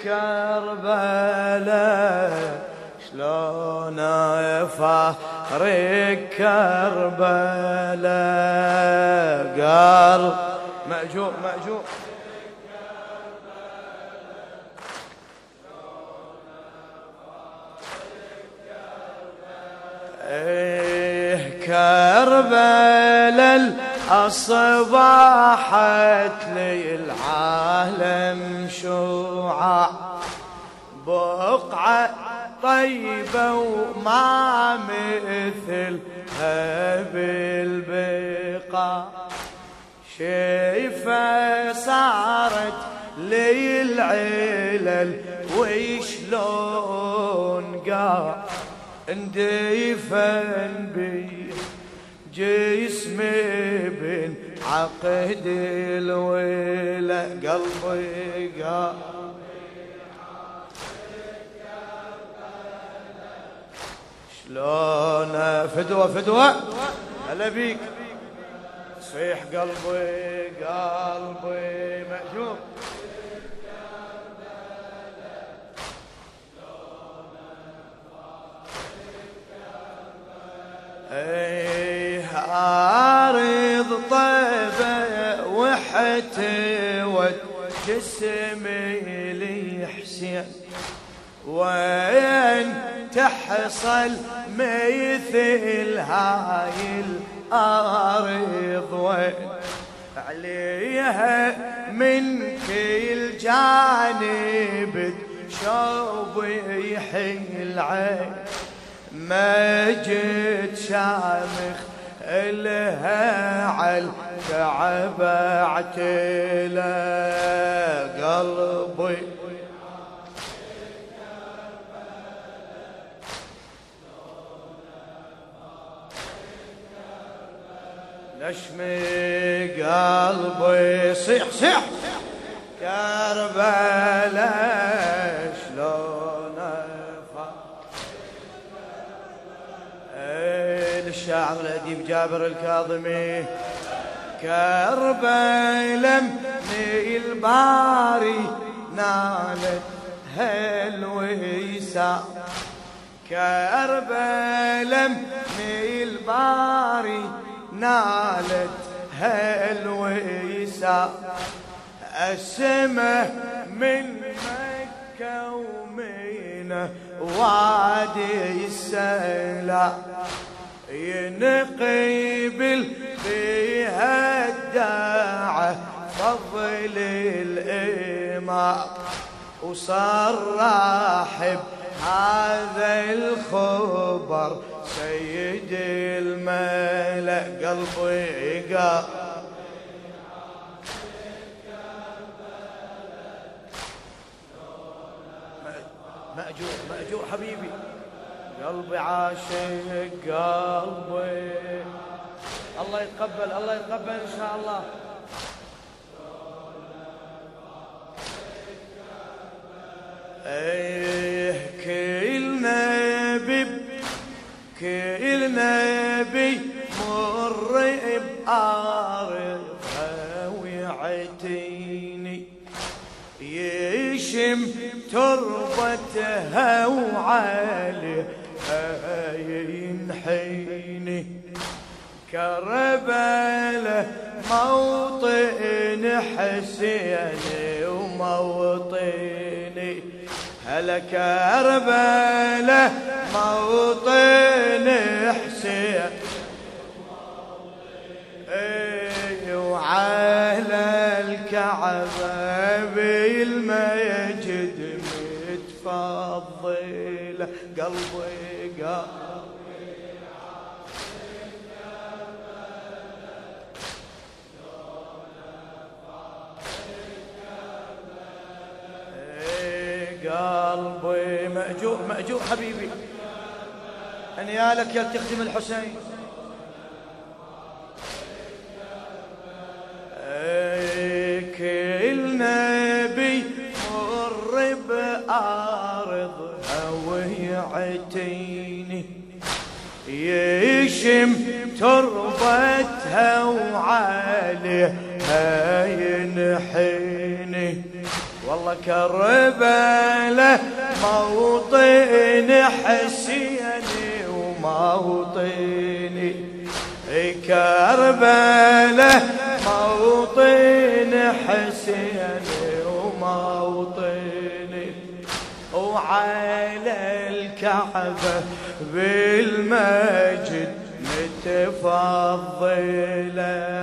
كربلاء شلون افارق كربلاء قال مأجور مأجور كربلاء أصبحت لي العالم شعاع بقعة طيبة وما مثلها بالبقاع شايفة صارت لي العلل وشلون قاع اندفن بي جسمي بين عقد الولا قلبي قاع شلون فدوة فدوة هلا بيك صيح قلبي قلبي مأجور عارض طيبة وحتوت جسمي لي حسين وين تحصل مثل هاي الأرض وين عليها من كل جانب شوب يحيل عين ما جيت شامخ إلها عالكعبة اعتلى قلبي نشمي قلبي صيح صيح كربلاء شلون الشاعر الأديب جابر الكاظمي كربلاء من الباري نالت هالويسا كربلاء من الباري نالت هالويسا السماء من مكة ومن وادي السلا ينقبل بها الداعة فضل الإمام وصار راحب هذا الخبر سيد الملأ قلبي قال مأجور مأجور حبيبي قلبي عاشق قلبي الله يتقبل الله يتقبل إن شاء الله كل نبي مر بأرضها ويعتيني يشم تربتها وعليها ينحيني كربلاء موطن حسين وموطني هلا كربلاء موطن حسين وعلى الكعبة بالمجد متفضل قلبي قال قلبي مأجور مأجور حبيبي أنيالك يا تخدم الحسين كل نبي مر بأرضها ويعتيني يشم تربتها وعليها ينحيني والله كربلاء موطن حسيني وموطني، كربلاء موطن حسيني وموطني، وعلى الكعبة بالمجد متفضلة.